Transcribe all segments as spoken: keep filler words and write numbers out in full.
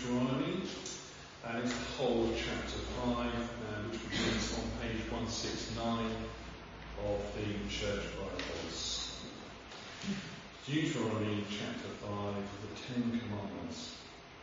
Deuteronomy, and it's the whole of chapter five, uh, which begins on page one sixty-nine of the Church Bibles. Deuteronomy chapter five, the Ten Commandments.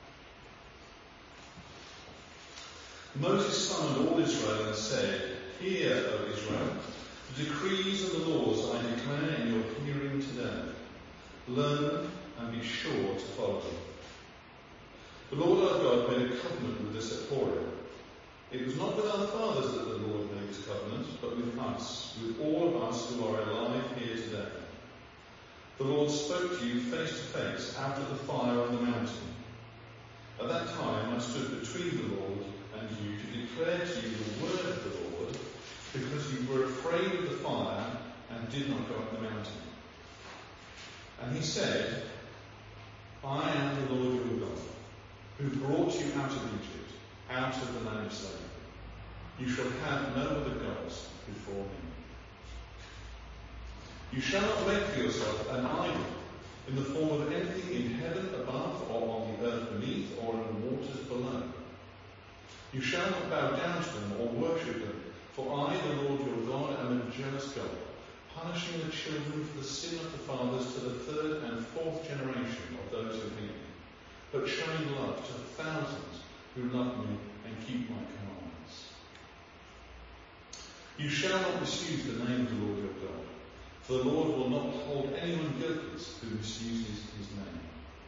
Moses summoned all Israel and said, "Hear, O Israel, the decrees and the laws I declare in your hearing today. Learn them and be sure to follow them. The Lord our God made a covenant with us at Horeb. It was not with our fathers that the Lord made this covenant, but with us, with all of us who are alive here today. The Lord spoke to you face to face out of the fire on the mountain. At that time I stood between the Lord and you to declare to you the word of the Lord, because you were afraid of the fire and did not go up the mountain. And he said, I am the Lord your God, who brought you out of Egypt, out of the land of slavery. You shall have no other gods before me. You shall not make for yourself an idol in the form of anything in heaven above, or on the earth beneath, or in the waters below. You shall not bow down to them or worship them, for I, the Lord your God, am a jealous God, punishing the children for the sin of the fathers to the third and fourth generation of those who hate me, but showing love to the thousands who love me and keep my commandments. You shall not misuse the name of the Lord your God, for the Lord will not hold anyone guiltless who misuses his name.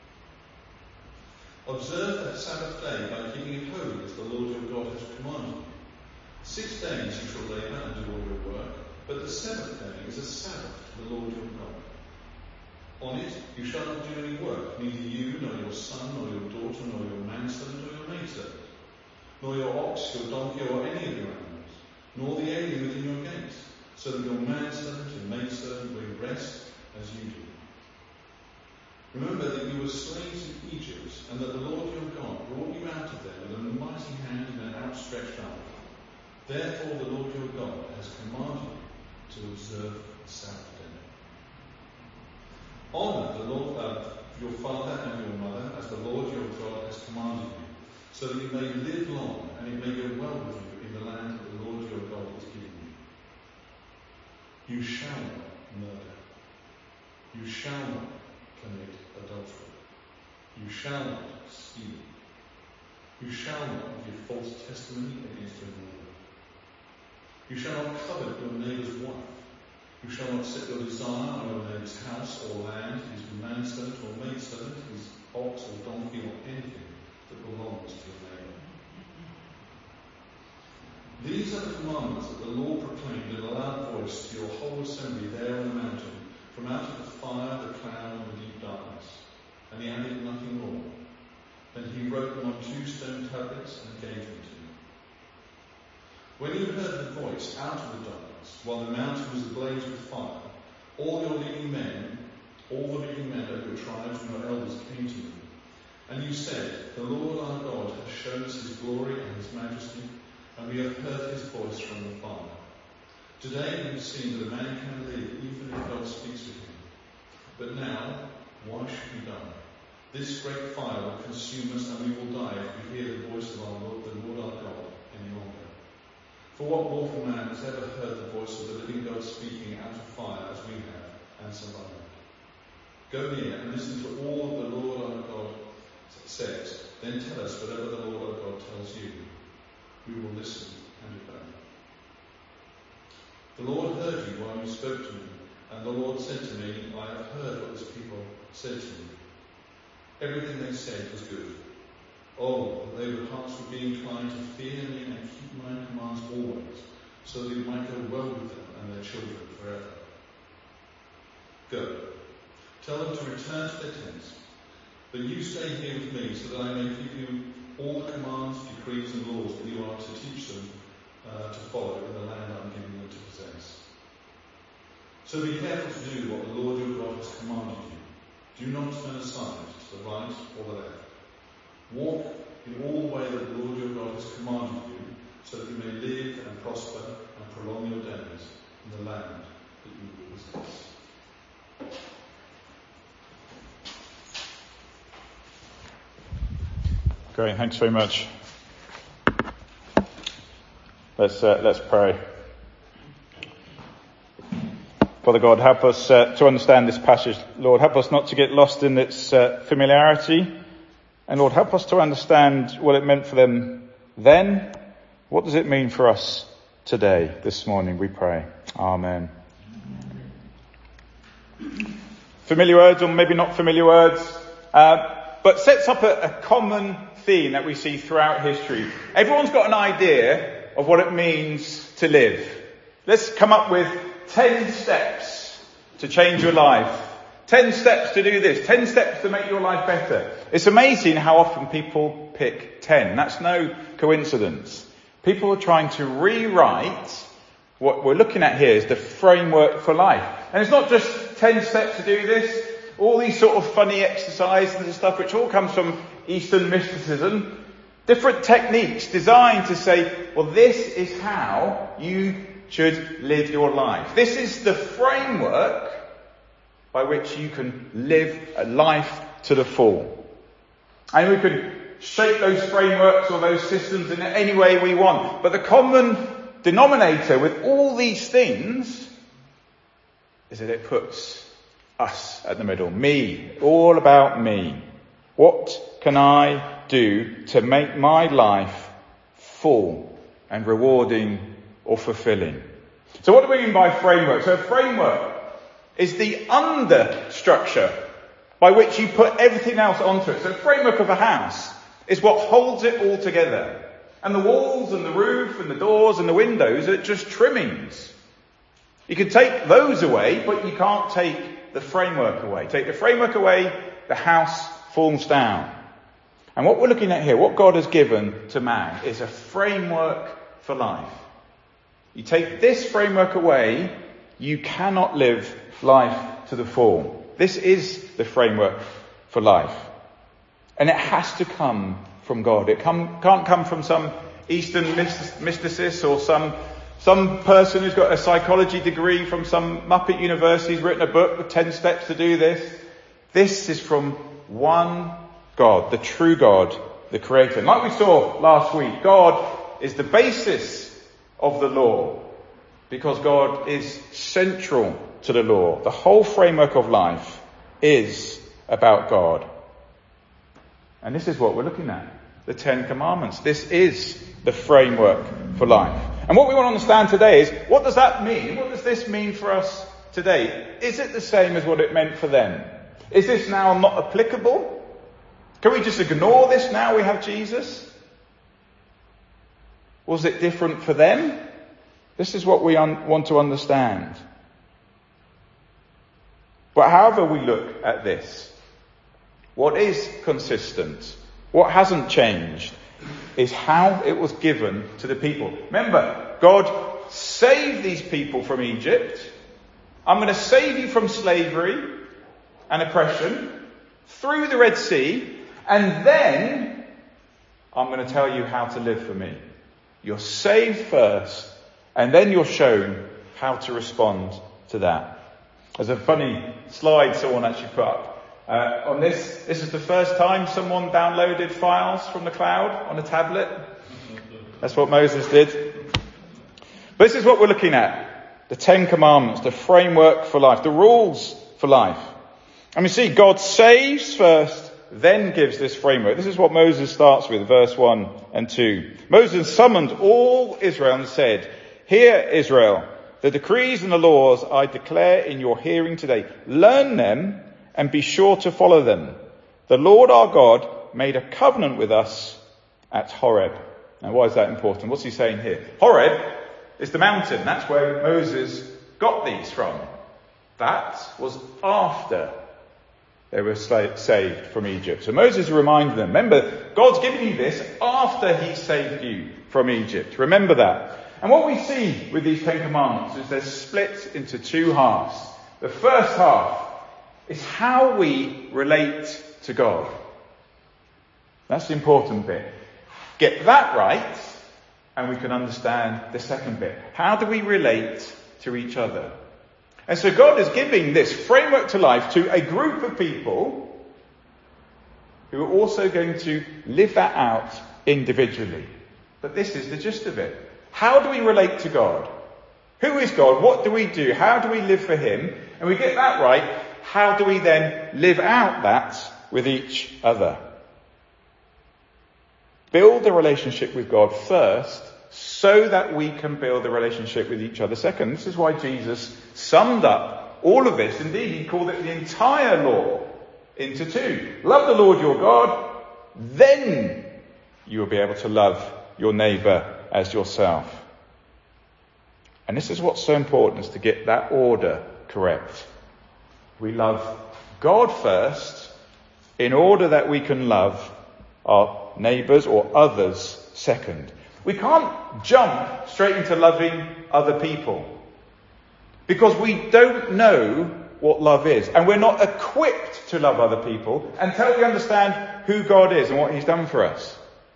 Observe the Sabbath day by keeping it holy as the Lord your God has commanded you. Six days you shall labour and do all your work, but the seventh day is a Sabbath to the Lord your God. On it you shall not do any work, neither you, nor your son, nor your daughter, nor your manservant, or your maidservant, nor your ox, your donkey, or any of your animals, nor the alien within your gates, so that your manservant and maidservant may rest as you do. Remember that you were slaves in Egypt, and that the Lord your God brought you out of there with a mighty hand and an outstretched arm. Therefore the Lord your God has commanded you to observe the Sabbath day. Honour the Lord uh, your father and your mother as the Lord your God has commanded you, so that you may live long and it may go well with you in the land that the Lord your God is giving you. You shall not murder. You shall not commit adultery. You shall not steal. You shall not give false testimony against your neighbour. You shall not covet your neighbour's wife. You shall not set your desire on your neighbour's house or land, his manservant or maidservant, his ox or donkey, or anything that belongs to your neighbour. These are the commandments that the Lord proclaimed in a loud voice to your whole assembly there on the mountain, from out of the fire, the cloud, and the deep darkness. And he added nothing more. Then he wrote them on two stone tablets and gave them to you. When you heard the voice out of the darkness, while the mountain was ablaze with fire, all your leading men, all the leading men of your tribes and your elders came to you. And you said, the Lord our God has shown us his glory and his majesty, and we have heard his voice from the fire. Today we have seen that a man can live even if God speaks with him. But now, why should we die? This great fire will consume us, and we will die if we hear the voice of our Lord, the Lord our God, any longer. For what mortal man has ever heard the voice of the living God speaking out of fire as we have, and survived? Go near and listen to all that the Lord our God says. Then tell us whatever the Lord our God tells you. We will listen and obey. The Lord heard you while you spoke to me, and the Lord said to me, I have heard what this people said to you. Everything they said was good. Oh, that their hearts would be inclined to fear me and keep my commands always, so that it might go well with them and their children forever. Go, tell them to return to their tents, but you stay here with me, so that I may give you all the commands, decrees, and laws that you are to teach them uh, to follow in the land I am giving them to possess. So be careful to do what the Lord your God has commanded you. Do not turn aside to the right or the left. Walk in all the way that the Lord your God has commanded you, so that you may live and prosper and prolong your days in the land that you will possess. Great, thanks very much. Let's uh, let's pray. Father God, help us uh, to understand this passage. Lord, help us not to get lost in its uh, familiarity. And Lord, help us to understand what it meant for them then. What does it mean for us today, this morning, we pray. Amen. Familiar words, or maybe not familiar words, uh, but sets up a, a common theme that we see throughout history. Everyone's got an idea of what it means to live. Let's come up with ten steps to change your life. ten steps to do this. ten steps to make your life better. It's amazing how often people pick ten. That's no coincidence. People are trying to rewrite what we're looking at here is the framework for life. And it's not just ten steps to do this. All these sort of funny exercises and stuff, which all comes from Eastern mysticism. Different techniques designed to say, well, this is how you should live your life. This is the framework by which you can live a life to the full. And we can shape those frameworks or those systems in any way we want. But the common denominator with all these things is that it puts us at the middle. Me. All about me. What can I do to make my life full and rewarding or fulfilling? So what do we mean by framework? So a framework is the understructure by which you put everything else onto it. So the framework of a house is what holds it all together. And the walls and the roof and the doors and the windows are just trimmings. You can take those away, but you can't take the framework away. Take the framework away, the house falls down. And what we're looking at here, what God has given to man, is a framework for life. You take this framework away, you cannot live life to the full. This is the framework for life. And it has to come from God. It come, can't come from some Eastern mysticist or some some person who's got a psychology degree from some Muppet university who's written a book with ten steps to do this. This is from one God, the true God, the Creator. And like we saw last week, God is the basis of the law because God is central to the law. The whole framework of life is about God. And this is what we're looking at. The Ten Commandments. This is the framework for life. And what we want to understand today is, what does that mean? What does this mean for us today? Is it the same as what it meant for them? Is this now not applicable? Can we just ignore this now we have Jesus? Was it different for them? This is what we un- want to understand. But however we look at this, what is consistent, what hasn't changed, is how it was given to the people. Remember, God saved these people from Egypt. I'm going to save you from slavery and oppression through the Red Sea, and then I'm going to tell you how to live for me. You're saved first, and then you're shown how to respond to that. There's a funny slide someone actually put up. Uh, on this, this is the first time someone downloaded files from the cloud on a tablet. That's what Moses did. But this is what we're looking at. The Ten Commandments, the framework for life, the rules for life. And we see God saves first, then gives this framework. This is what Moses starts with, verse one and two. Moses summoned all Israel and said, "Hear, Israel, the decrees and the laws I declare in your hearing today. Learn them and be sure to follow them. The Lord our God made a covenant with us at Horeb." Now, why is that important? What's he saying here? Horeb is the mountain. That's where Moses got these from. That was after they were saved from Egypt. So Moses reminded them, remember, God's given you this after he saved you from Egypt. Remember that. And what we see with these Ten Commandments is they're split into two halves. The first half is how we relate to God. That's the important bit. Get that right, and we can understand the second bit. How do we relate to each other? And so God is giving this framework to life to a group of people who are also going to live that out individually. But this is the gist of it. How do we relate to God? Who is God? What do we do? How do we live for him? And we get that right. How do we then live out that with each other? Build a relationship with God first, so that we can build a relationship with each other second. This is why Jesus summed up all of this. Indeed, he called it the entire law into two. Love the Lord your God, then you will be able to love your neighbour as yourself. And this is what's so important, is to get that order correct. We love God first, in order that we can love our neighbours or others second. We can't jump straight into loving other people, because we don't know what love is, and we're not equipped to love other people until we understand who God is and what he's done for us.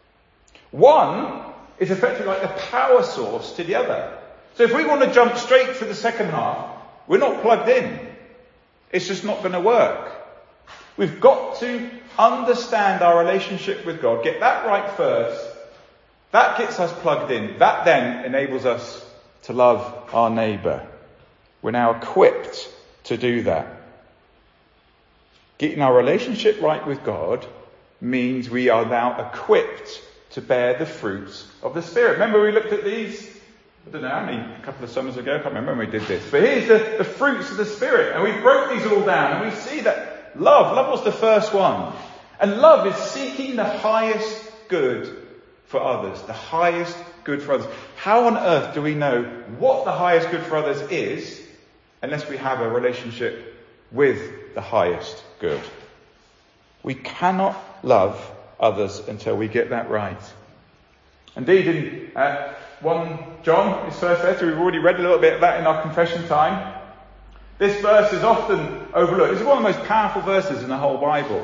One is effectively like the power source to the other. So if we want to jump straight to the second half, we're not plugged in. It's just not going to work. We've got to understand our relationship with God, get that right first. That gets us plugged in. That then enables us to love our neighbour. We're now equipped to do that. Getting our relationship right with God means we are now equipped to bear the fruits of the Spirit. Remember we looked at these, I don't know how many, a couple of summers ago, I can't remember when we did this. But here's the, the fruits of the Spirit. And we broke these all down, and we see that love, love was the first one. And love is seeking the highest good for others, the highest good for others. How on earth do we know what the highest good for others is unless we have a relationship with the highest good? We cannot love others until we get that right. Indeed, in uh, First John, his first letter, we've already read a little bit of that in our confession time. This verse is often overlooked. It's one of the most powerful verses in the whole Bible.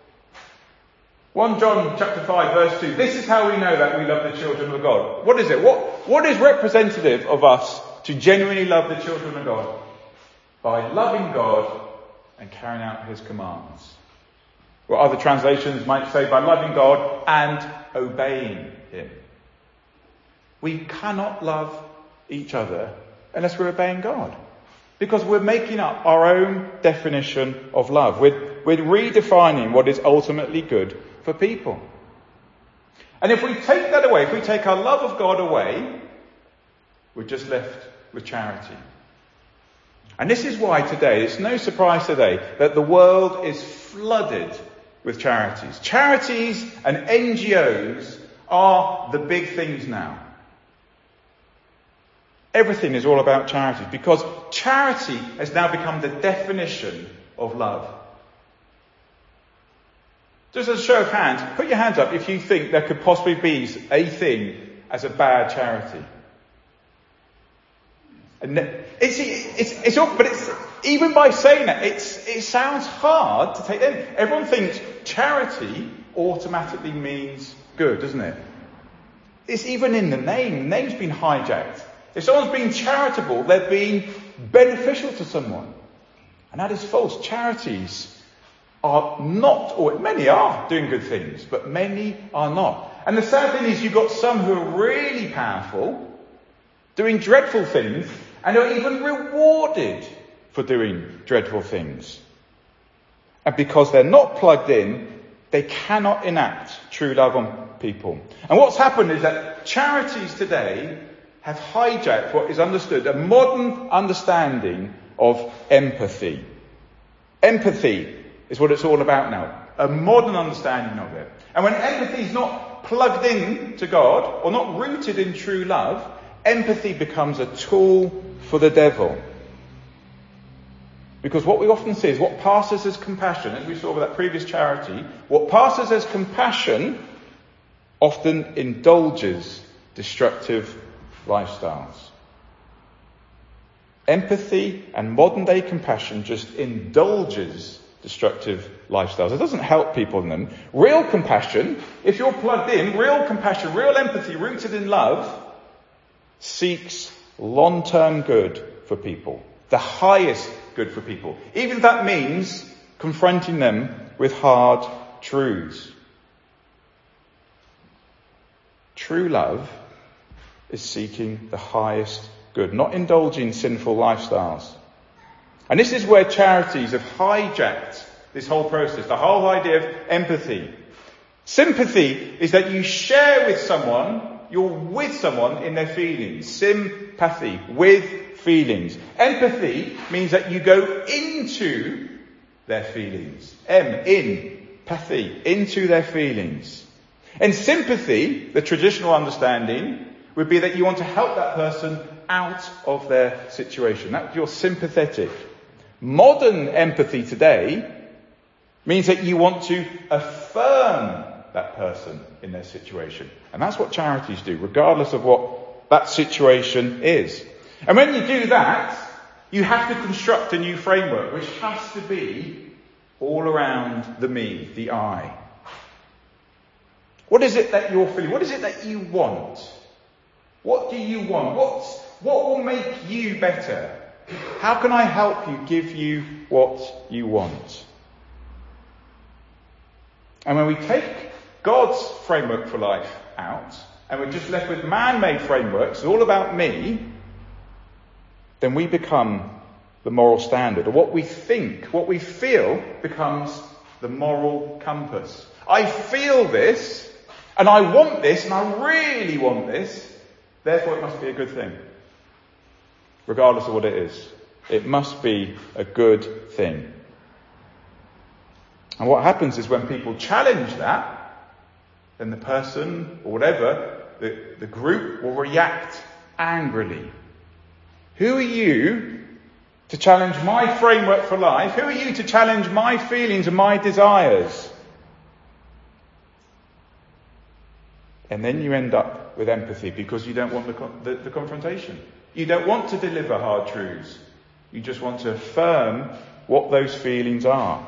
First John chapter five verse two. This is how we know that we love the children of God. What is it? What, what is representative of us to genuinely love the children of God? By loving God and carrying out his commands. Or other translations might say by loving God and obeying him. We cannot love each other unless we're obeying God. Because we're making up our own definition of love. We're, we're redefining what is ultimately good for people. And if we take that away, if we take our love of God away, we're just left with charity. And this is why today, it's no surprise today, that the world is flooded with charities. Charities and N G Os are the big things now. Everything is all about charities, because charity has now become the definition of love. Just as a show of hands, put your hands up if you think there could possibly be a thing as a bad charity. And it's, it's, it's, but it's, even by saying that, it's, it sounds hard to take in. Everyone thinks charity automatically means good, doesn't it? It's even in the name. The name's been hijacked. If someone's being charitable, they're being beneficial to someone. And that is false. Charities are not, or many are doing good things, but many are not. And the sad thing is you've got some who are really powerful, doing dreadful things, and are even rewarded for doing dreadful things. And because they're not plugged in, they cannot enact true love on people. And what's happened is that charities today have hijacked what is understood, a modern understanding of empathy. Empathy is what it's all about now. A modern understanding of it. And when empathy is not plugged in to God, or not rooted in true love, empathy becomes a tool for the devil. Because what we often see is what passes as compassion, as we saw with that previous charity, what passes as compassion often indulges destructive lifestyles. Empathy and modern day compassion just indulges destructive lifestyles. It doesn't help people in them. Real compassion, if you're plugged in, real compassion, real empathy rooted in love, seeks long-term good for people. The highest good for people. Even if that means confronting them with hard truths. True love is seeking the highest good, not indulging sinful lifestyles. And this is where charities have hijacked this whole process, the whole idea of empathy. Sympathy is that you share with someone, you're with someone in their feelings. Sympathy, with feelings. Empathy means that you go into their feelings. M, in, pathy, into their feelings. And sympathy, the traditional understanding, would be that you want to help that person out of their situation. That you're sympathetic. Modern empathy today means that you want to affirm that person in their situation. And that's what charities do, regardless of what that situation is. And when you do that, you have to construct a new framework, which has to be all around the me, the I. What is it that you're feeling? What is it that you want? What do you want? What's, what will make you better? How can I help you, give you what you want? And when we take God's framework for life out, and we're just left with man-made frameworks, it's all about me, then we become the moral standard. Or what we think, what we feel becomes the moral compass. I feel this, and I want this, and I really want this, therefore it must be a good thing. Regardless of what it is. It must be a good thing. And what happens is when people challenge that, then the person, or whatever, the, the group will react angrily. Who are you to challenge my framework for life? Who are you to challenge my feelings and my desires? And then you end up with empathy because you don't want the, the, the confrontation. You don't want to deliver hard truths. You just want to affirm what those feelings are.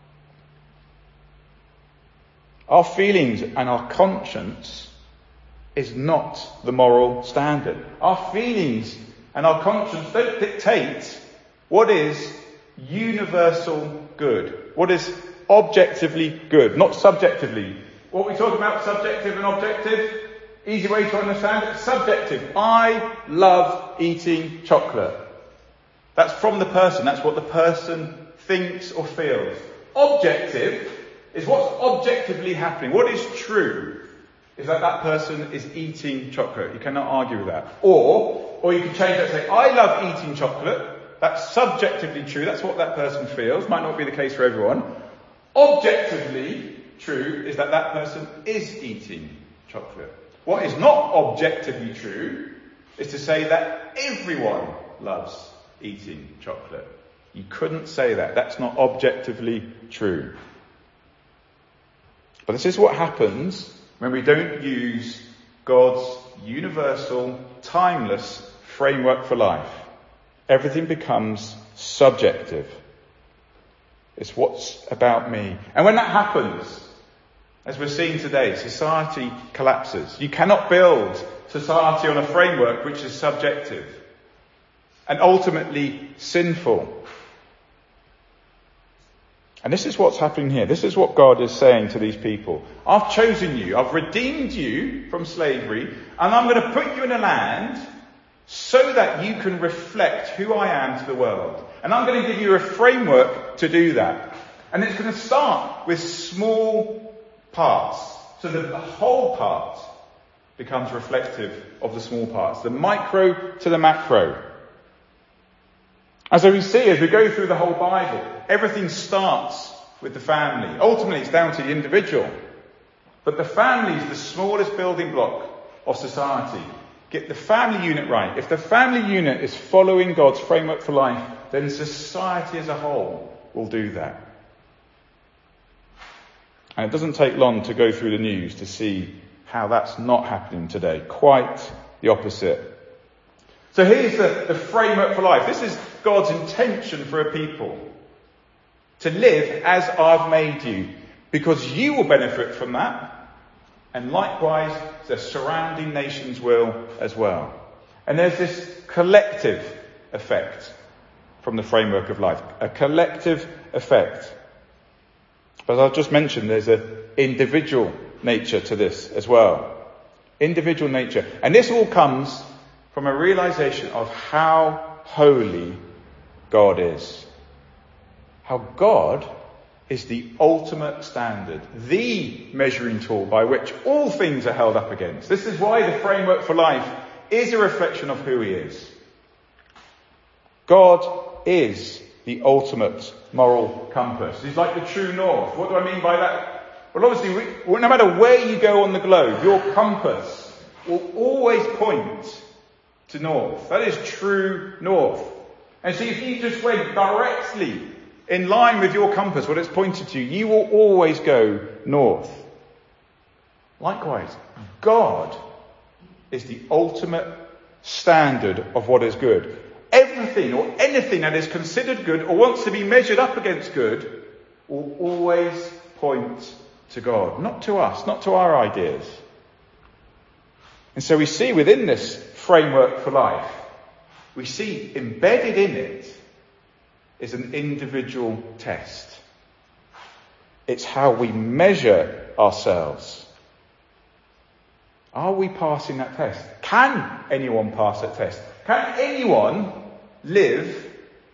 Our feelings and our conscience is not the moral standard. Our feelings and our conscience don't dictate what is universal good, what is objectively good, not subjectively. What we talk about, subjective and objective, easy way to understand it, subjective. I love eating chocolate. That's from the person, that's what the person thinks or feels. Objective is what's objectively happening. What is true is that that person is eating chocolate. You cannot argue with that. Or, or you can change that and say, I love eating chocolate. That's subjectively true. That's what that person feels. Might not be the case for everyone. Objectively true is that that person is eating chocolate. What is not objectively true is to say that everyone loves eating chocolate. You couldn't say that. That's not objectively true. But this is what happens when we don't use God's universal, timeless framework for life. Everything becomes subjective. It's what's about me. And when that happens, as we're seeing today, society collapses. You cannot build society on a framework which is subjective and ultimately sinful. And this is what's happening here. This is what God is saying to these people. I've chosen you. I've redeemed you from slavery. And I'm going to put you in a land so that you can reflect who I am to the world. And I'm going to give you a framework to do that. And it's going to start with small parts. So that the whole part becomes reflective of the small parts. The micro to the macro. As we see, as we go through the whole Bible, everything starts with the family. Ultimately, it's down to the individual. But the family is the smallest building block of society. Get the family unit right. If the family unit is following God's framework for life, then society as a whole will do that. And it doesn't take long to go through the news to see how that's not happening today. Quite the opposite. So here's the, the framework for life. This is God's intention for a people. To live as I've made you. Because you will benefit from that. And likewise, the surrounding nations will as well. And there's this collective effect from the framework of life. A collective effect. But as I've just mentioned, there's an individual nature to this as well. Individual nature. And this all comes from a realization of how holy God is. How God is the ultimate standard, the measuring tool by which all things are held up against. This is why the framework for life is a reflection of who he is. God is the ultimate moral compass. He's like the true north. What do I mean by that? Well, obviously, we, no matter where you go on the globe, your compass will always point to north. That is true north. And so if you just went directly in line with your compass, what it's pointed to, you will always go north. Likewise, God is the ultimate standard of what is good. Everything or anything that is considered good or wants to be measured up against good will always point to God, not to us, not to our ideas. And so we see within this framework for life, we see embedded in it is an individual test. It's how we measure ourselves. Are we passing that test? Can anyone pass that test? Can anyone live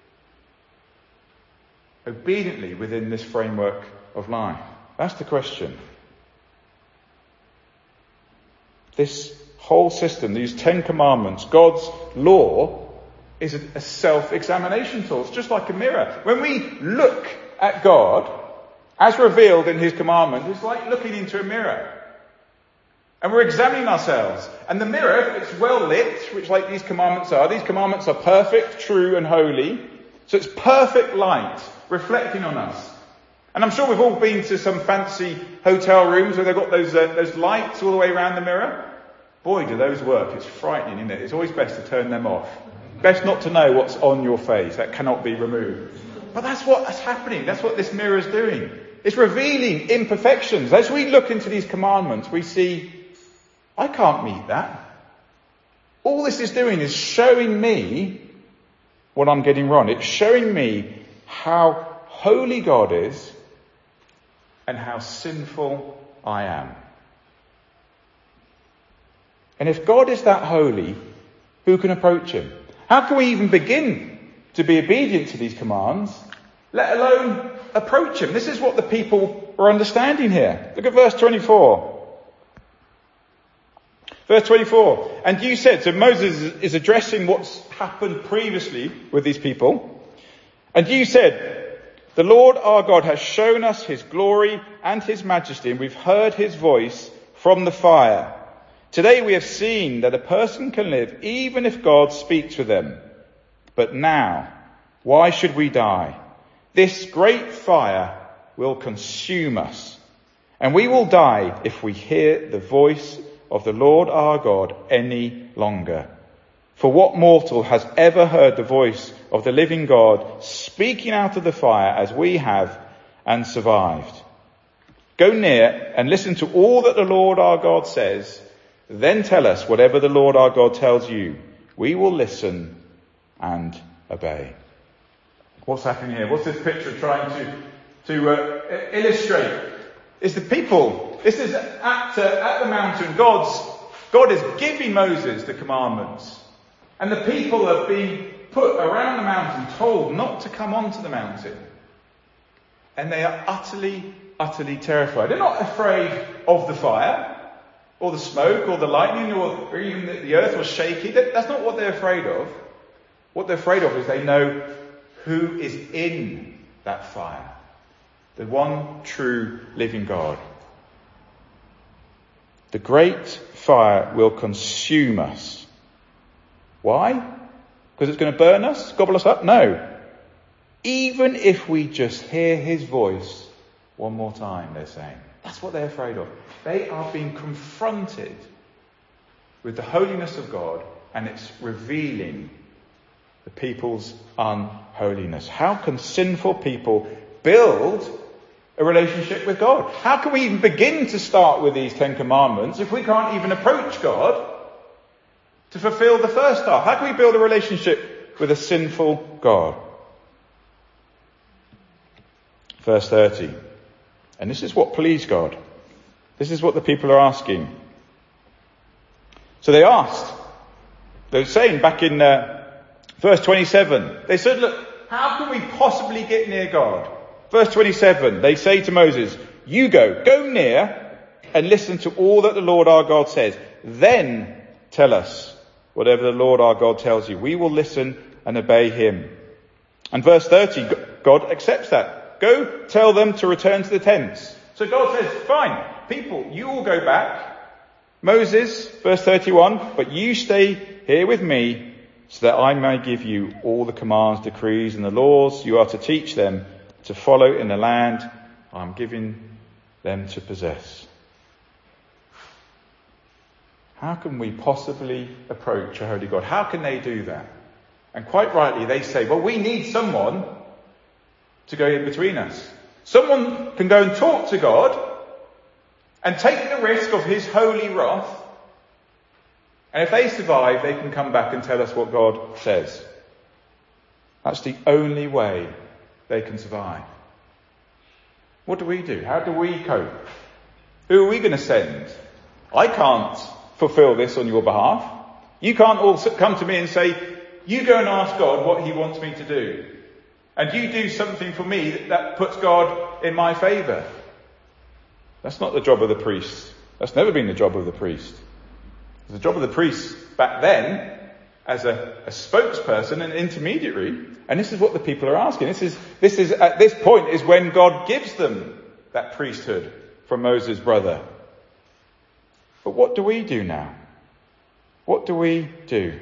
obediently within this framework of life? That's the question. This whole system, these Ten Commandments, God's law, is a, a self-examination tool. It's just like a mirror. When we look at God, as revealed in his commandment, it's like looking into a mirror. And we're examining ourselves. And the mirror, if it's well lit, which like these commandments are, these commandments are perfect, true and holy. So it's perfect light reflecting on us. And I'm sure we've all been to some fancy hotel rooms where they've got those uh, those lights all the way around the mirror. Boy, do those work. It's frightening, isn't it? It's always best to turn them off. Best not to know what's on your face. That cannot be removed. But that's what's happening. That's what this mirror is doing. It's revealing imperfections. As we look into these commandments, we see, I can't meet that. All this is doing is showing me what I'm getting wrong. It's showing me how holy God is and how sinful I am. And if God is that holy, who can approach him? How can we even begin to be obedient to these commands, let alone approach him? This is what the people are understanding here. Look at verse twenty-four. Verse twenty-four. And you said, so Moses is addressing what's happened previously with these people. And you said, the Lord our God has shown us his glory and his majesty, and we've heard his voice from the fire. Today we have seen that a person can live even if God speaks with them. But now, why should we die? This great fire will consume us, and we will die if we hear the voice of the Lord our God any longer. For what mortal has ever heard the voice of the living God speaking out of the fire as we have and survived? Go near and listen to all that the Lord our God says. Then tell us whatever the Lord our God tells you. We will listen and obey. What's happening here? What's this picture trying to, to uh, illustrate? It's the people. This is at, uh, at the mountain. God's, God is giving Moses the commandments. And the people have been put around the mountain, told not to come onto the mountain. And they are utterly, utterly terrified. They're not afraid of the fire, or the smoke, or the lightning, or, or even the, the earth was shaky. That, that's not what they're afraid of. What they're afraid of is they know who is in that fire. The one true living God. The great fire will consume us. Why? Because it's going to burn us? Gobble us up? No. Even if we just hear his voice one more time, they're saying. That's what they're afraid of. They are being confronted with the holiness of God, and it's revealing the people's unholiness. How can sinful people build a relationship with God? How can we even begin to start with these Ten Commandments if we can't even approach God to fulfill the first half? How can we build a relationship with a sinful God? Verse thirty. And this is what pleased God. This is what the people are asking. So they asked. They were saying back in uh, verse twenty-seven, they said, look, how can we possibly get near God? Verse twenty-seven, they say to Moses, you go, go near and listen to all that the Lord our God says. Then tell us whatever the Lord our God tells you. We will listen and obey him. And verse thirty, God accepts that. Go tell them to return to the tents. So God says, fine, people, you all go back. Moses, verse thirty-one, but you stay here with me so that I may give you all the commands, decrees and the laws you are to teach them to follow in the land I'm giving them to possess. How can we possibly approach a holy God? How can they do that? And quite rightly they say, well, we need someone to go in between us. Someone can go and talk to God and take the risk of his holy wrath. And if they survive, they can come back and tell us what God says. That's the only way they can survive. What do we do? How do we cope? Who are we going to send? I can't fulfill this on your behalf. You can't also come to me and say, you go and ask God what he wants me to do. And you do something for me that, that puts God in my favour. That's not the job of the priest. That's never been the job of the priest. It was the job of the priest back then as a, a spokesperson, an intermediary. And this is what the people are asking. This is, this is, at this point is when God gives them that priesthood from Moses' brother. But what do we do now? What do we do?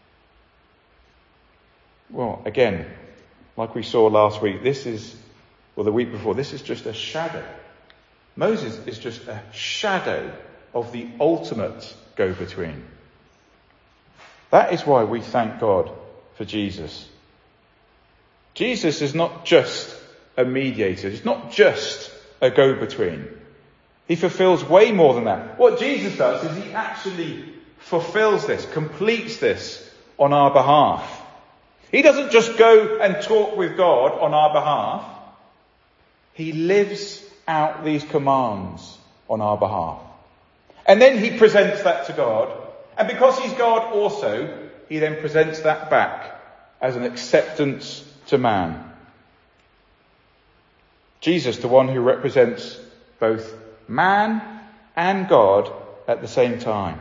Well, again, like we saw last week, this is, or the week before, this is just a shadow. Moses is just a shadow of the ultimate go-between. That is why we thank God for Jesus. Jesus is not just a mediator. He's not just a go-between. He fulfills way more than that. What Jesus does is he actually fulfills this, completes this on our behalf. He doesn't just go and talk with God on our behalf. He lives out these commands on our behalf. And then he presents that to God. And because he's God also, he then presents that back as an acceptance to man. Jesus, the one who represents both man and God at the same time.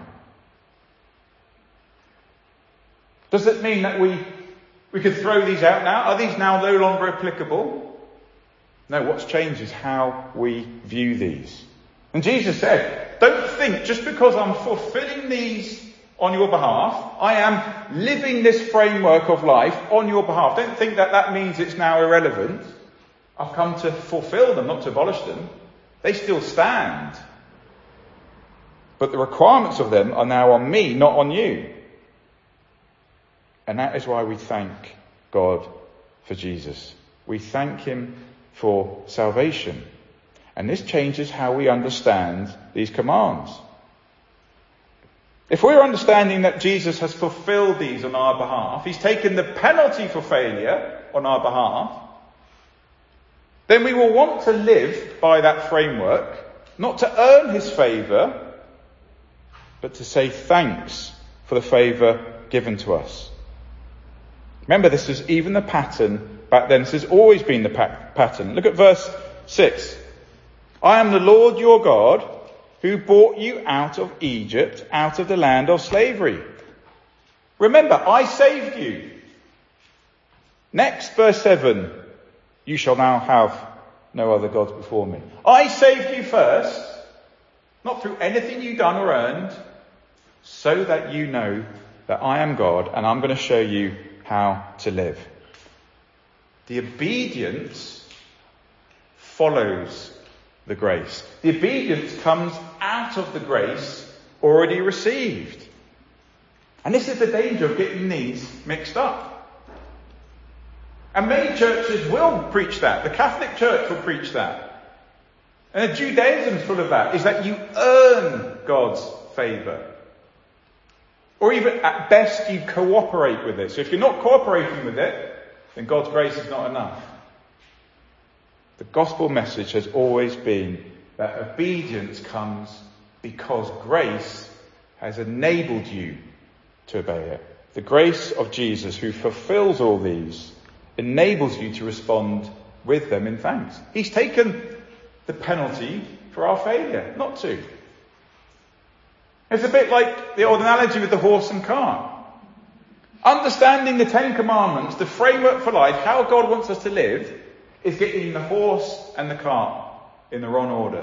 Does it mean that we, we could throw these out now? Are these now no longer applicable? No, what's changed is how we view these. And Jesus said, don't think just because I'm fulfilling these on your behalf, I am living this framework of life on your behalf. Don't think that that means it's now irrelevant. I've come to fulfill them, not to abolish them. They still stand. But the requirements of them are now on me, not on you. And that is why we thank God for Jesus. We thank him for salvation. And this changes how we understand these commands. If we're understanding that Jesus has fulfilled these on our behalf, he's taken the penalty for failure on our behalf, then we will want to live by that framework, not to earn his favour, but to say thanks for the favour given to us. Remember, this is even the pattern back then. This has always been the pa- pattern. Look at verse six. I am the Lord your God who brought you out of Egypt, out of the land of slavery. Remember, I saved you. Next, verse seven. You shall now have no other gods before me. I saved you first, not through anything you've done or earned, so that you know that I am God and I'm going to show you how to live. The obedience follows the grace. The obedience comes out of the grace already received. And this is the danger of getting these mixed up. And many churches will preach that. The Catholic Church will preach that. And the Judaism is full of that, is that you earn God's favour. Or even at best you cooperate with it. So if you're not cooperating with it, then God's grace is not enough. The gospel message has always been that obedience comes because grace has enabled you to obey it. The grace of Jesus, who fulfills all these, enables you to respond with them in thanks. He's taken the penalty for our failure not to. It's a bit like the old analogy with the horse and cart. Understanding the Ten Commandments, the framework for life, how God wants us to live, is getting the horse and the cart in the wrong order.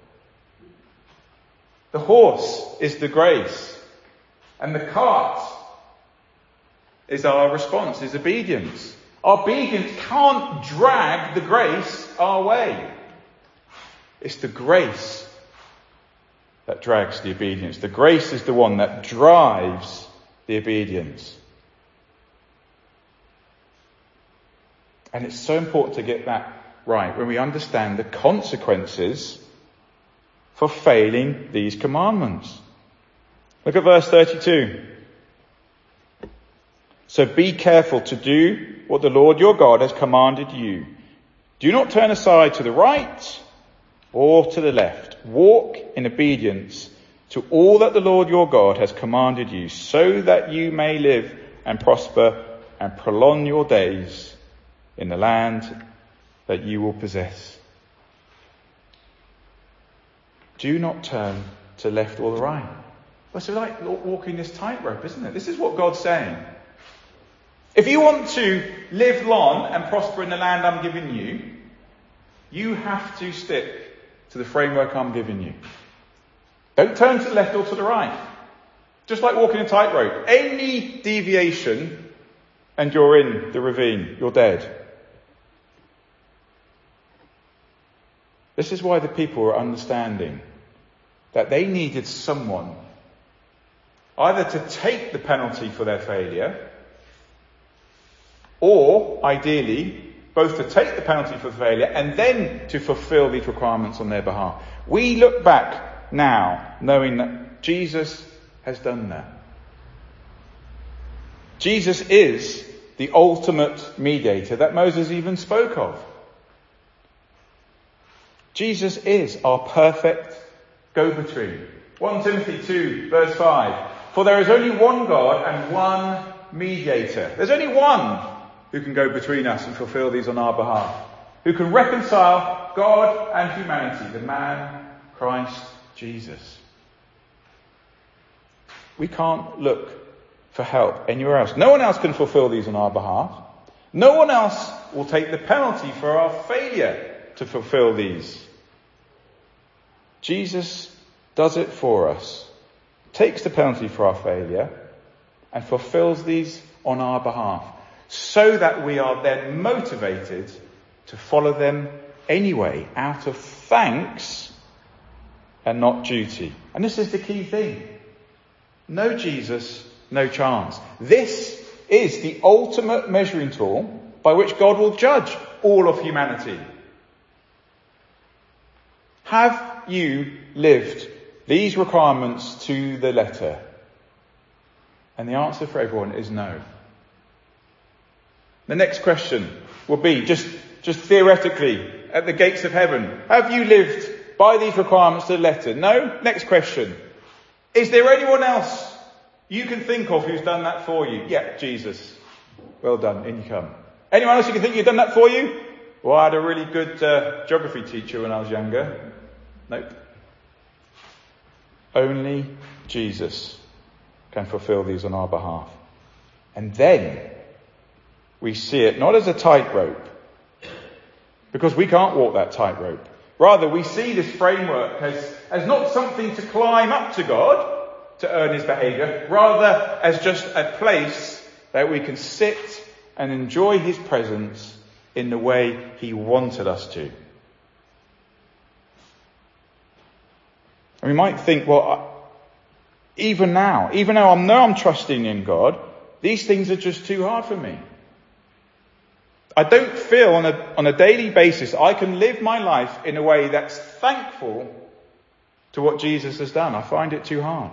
The horse is the grace, and the cart is our response, is obedience. Our obedience can't drag the grace our way. It's the grace that drags the obedience. The grace is the one that drives the obedience. And it's so important to get that right when we understand the consequences for failing these commandments. Look at verse thirty-two. So be careful to do what the Lord your God has commanded you. Do not turn aside to the right or to the left. Walk in obedience to all that the Lord your God has commanded you, so that you may live and prosper and prolong your days in the land that you will possess. Do not turn to left or the right. Well, it's like walking this tightrope, isn't it? This is what God's saying. If you want to live long and prosper in the land I'm giving you, you have to stick to the framework I'm giving you. Don't turn to the left or to the right. Just like walking a tightrope. Any deviation and you're in the ravine. You're dead. This is why the people were understanding that they needed someone either to take the penalty for their failure, or, ideally, both to take the penalty for failure and then to fulfill these requirements on their behalf. We look back now knowing that Jesus has done that. Jesus is the ultimate mediator that Moses even spoke of. Jesus is our perfect go-between. First Timothy two, verse five. For there is only one God and one mediator. There's only one who can go between us and fulfill these on our behalf. Who can reconcile God and humanity, the man Christ Jesus. We can't look for help anywhere else. No one else can fulfill these on our behalf. No one else will take the penalty for our failure to fulfill these. Jesus does it for us, takes the penalty for our failure, and fulfills these on our behalf, so that we are then motivated to follow them anyway, out of thanks and not duty. And this is the key thing. No Jesus, no chance. This is the ultimate measuring tool by which God will judge all of humanity. Have you lived these requirements to the letter? And the answer for everyone is no. The next question will be, just, just theoretically, at the gates of heaven, have you lived by these requirements to the letter? No? Next question. Is there anyone else you can think of who's done that for you? Yeah, Jesus. Well done, in you come. Anyone else you can think you've done that for you? Well, I had a really good uh, geography teacher when I was younger. Nope. Only Jesus can fulfill these on our behalf. And then we see it not as a tightrope, because we can't walk that tightrope. Rather, we see this framework as, as not something to climb up to God to earn his behaviour, rather as just a place that we can sit and enjoy his presence in the way he wanted us to. And we might think, well, even now, even though I know I'm trusting in God, these things are just too hard for me. I don't feel on a, on a daily basis I can live my life in a way that's thankful to what Jesus has done. I find it too hard.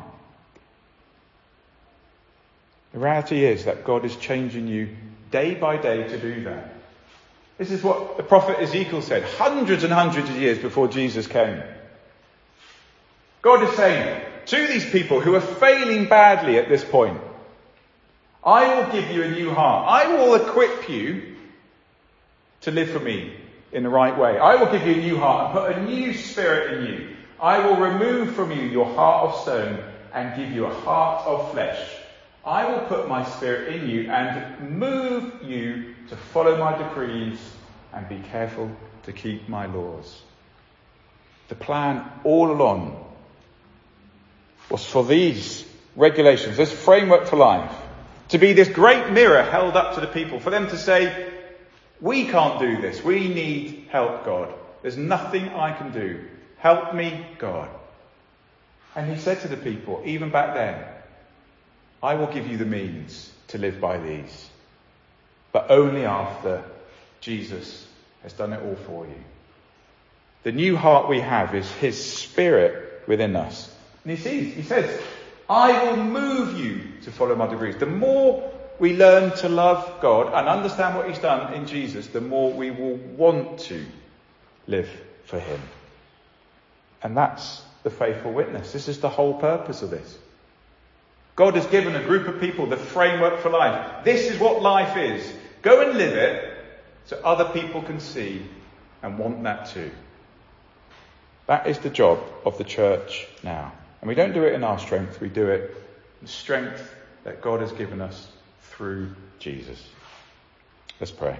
The reality is that God is changing you day by day to do that. This is what the prophet Ezekiel said hundreds and hundreds of years before Jesus came. God is saying to these people who are failing badly at this point, I will give you a new heart. I will equip you to live for me in the right way. I will give you a new heart and put a new spirit in you. I will remove from you your heart of stone and give you a heart of flesh. I will put my spirit in you and move you to follow my decrees and be careful to keep my laws. The plan all along was for these regulations, this framework for life, to be this great mirror held up to the people, for them to say, we can't do this. We need help, God. There's nothing I can do. Help me, God. And he said to the people, even back then, I will give you the means to live by these, but only after Jesus has done it all for you. The new heart we have is his spirit within us. And he sees, he says, I will move you to follow my decrees. The more we learn to love God and understand what he's done in Jesus, the more we will want to live for him. And that's the faithful witness. This is the whole purpose of this. God has given a group of people the framework for life. This is what life is. Go and live it so other people can see and want that too. That is the job of the church now. And we don't do it in our strength. We do it in the strength that God has given us through Jesus. Let's pray.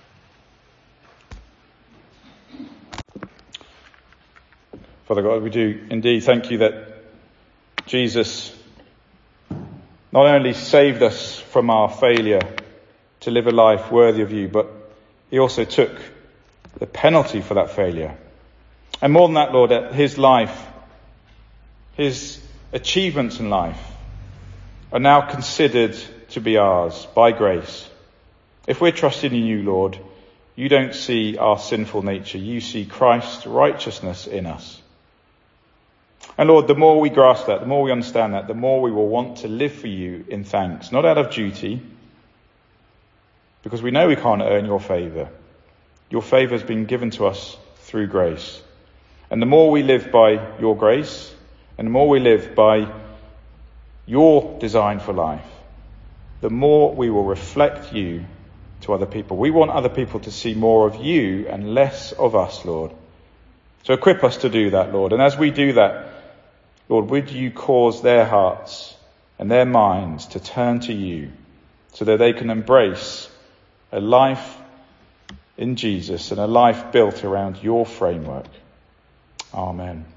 Father God, we do indeed thank you that Jesus not only saved us from our failure to live a life worthy of you, but he also took the penalty for that failure. And more than that, Lord, that his life, his achievements in life are now considered to be ours by grace. If we're trusting in you, Lord, you don't see our sinful nature. You see Christ's righteousness in us. And Lord, the more we grasp that, the more we understand that, the more we will want to live for you in thanks, not out of duty, because we know we can't earn your favour. Your favour has been given to us through grace. And the more we live by your grace, and the more we live by your design for life, the more we will reflect you to other people. We want other people to see more of you and less of us, Lord. So equip us to do that, Lord. And as we do that, Lord, would you cause their hearts and their minds to turn to you so that they can embrace a life in Jesus and a life built around your framework. Amen.